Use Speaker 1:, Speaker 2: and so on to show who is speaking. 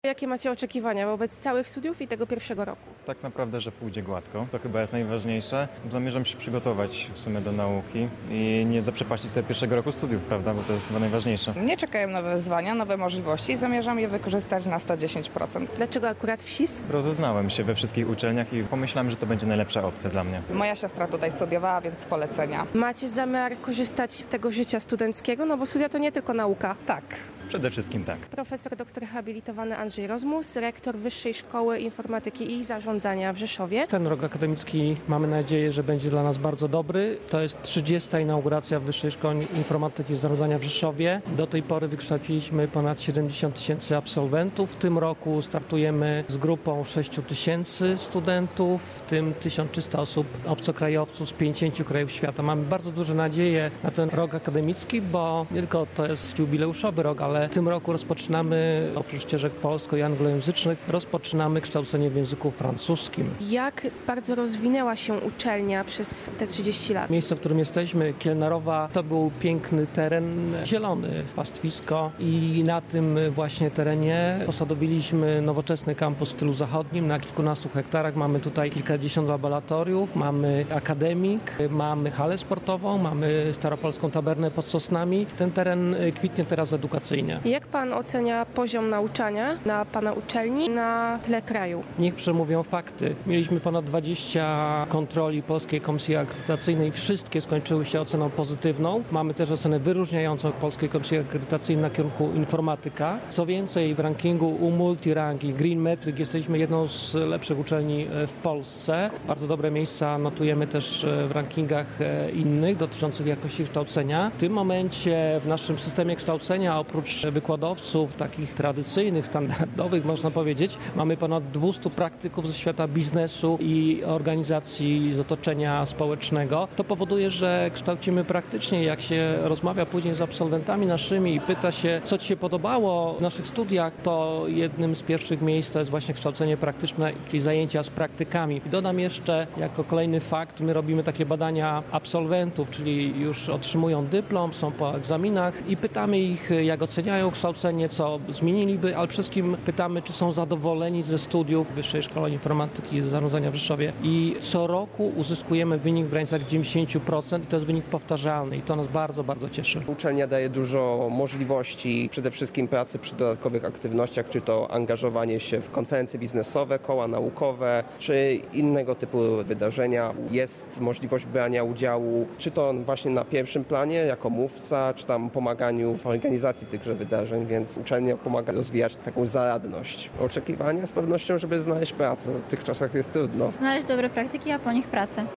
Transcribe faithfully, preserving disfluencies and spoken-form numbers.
Speaker 1: Jakie macie oczekiwania wobec całych studiów i tego pierwszego roku?
Speaker 2: Tak naprawdę, że pójdzie gładko. To chyba jest najważniejsze. Zamierzam się przygotować w sumie do nauki i nie zaprzepaścić sobie pierwszego roku studiów, prawda, bo to jest chyba najważniejsze.
Speaker 3: Mnie czekają nowe wyzwania, nowe możliwości i zamierzam je wykorzystać na sto dziesięć procent.
Speaker 1: Dlaczego akurat W S I S?
Speaker 2: Rozeznałem się we wszystkich uczelniach i pomyślałem, że to będzie najlepsza opcja dla mnie.
Speaker 3: Moja siostra tutaj studiowała, więc z polecenia.
Speaker 1: Macie zamiar korzystać z tego życia studenckiego? No bo studia to nie tylko nauka.
Speaker 3: Tak.
Speaker 2: Przede wszystkim tak.
Speaker 1: Profesor doktor habilitowany Andrzej Rozmus, rektor Wyższej Szkoły Informatyki i Zarządzania w Rzeszowie.
Speaker 4: Ten rok akademicki mamy nadzieję, że będzie dla nas bardzo dobry. To jest trzydziesta inauguracja Wyższej Szkoły Informatyki i Zarządzania w Rzeszowie. Do tej pory wykształciliśmy ponad siedemdziesiąt tysięcy absolwentów. W tym roku startujemy z grupą sześć tysięcy studentów, w tym tysiąc trzysta osób obcokrajowców z pięćdziesięciu krajów świata. Mamy bardzo duże nadzieje na ten rok akademicki, bo nie tylko to jest jubileuszowy rok, ale w tym roku rozpoczynamy, oprócz ścieżek polsko- i anglojęzycznych, rozpoczynamy kształcenie w języku francuskim.
Speaker 1: Jak bardzo rozwinęła się uczelnia przez te trzydzieści lat?
Speaker 4: Miejsce, w którym jesteśmy, Kielnarowa, to był piękny teren, zielony, pastwisko i na tym właśnie terenie posadowiliśmy nowoczesny kampus w stylu zachodnim na kilkunastu hektarach. Mamy tutaj kilkadziesiąt laboratoriów, mamy akademik, mamy halę sportową, mamy staropolską tabernę pod Sosnami. Ten teren kwitnie teraz edukacyjnie.
Speaker 1: Jak pan ocenia poziom nauczania na pana uczelni na tle kraju?
Speaker 4: Niech przemówią fakty. Mieliśmy ponad dwadzieścia kontroli Polskiej Komisji Akredytacyjnej. Wszystkie skończyły się oceną pozytywną. Mamy też ocenę wyróżniającą Polskiej Komisji Akredytacyjnej na kierunku informatyka. Co więcej, w rankingu U Multirank i Green Metric jesteśmy jedną z lepszych uczelni w Polsce. Bardzo dobre miejsca notujemy też w rankingach innych dotyczących jakości kształcenia. W tym momencie w naszym systemie kształcenia oprócz wykładowców takich tradycyjnych, standardowych można powiedzieć, mamy ponad dwieście praktyków ze świata biznesu i organizacji z otoczenia społecznego. To powoduje, że kształcimy praktycznie. Jak się rozmawia później z absolwentami naszymi i pyta się, co ci się podobało w naszych studiach, to jednym z pierwszych miejsc to jest właśnie kształcenie praktyczne, czyli zajęcia z praktykami. I dodam jeszcze jako kolejny fakt, my robimy takie badania absolwentów, czyli już otrzymują dyplom, są po egzaminach i pytamy ich, jak oceniają kształcenie, co zmieniliby, ale przede wszystkim pytamy, czy są zadowoleni ze studiów w Wyższej Szkole Informatyki i Zarządzania w Rzeszowie. I co roku uzyskujemy wynik w granicach dziewięćdziesiąt procent i to jest wynik powtarzalny i to nas bardzo, bardzo cieszy.
Speaker 5: Uczelnia daje dużo możliwości, przede wszystkim pracy przy dodatkowych aktywnościach, czy to angażowanie się w konferencje biznesowe, koła naukowe, czy innego typu wydarzenia. Jest możliwość brania udziału, czy to właśnie na pierwszym planie, jako mówca, czy tam pomaganiu w organizacji tychże wydarzeń, więc uczelnia pomaga rozwijać taką zaradność. Oczekiwania z pewnością, żeby znaleźć pracę. W tych czasach jest trudno.
Speaker 6: Znaleźć dobre praktyki, a po nich pracę.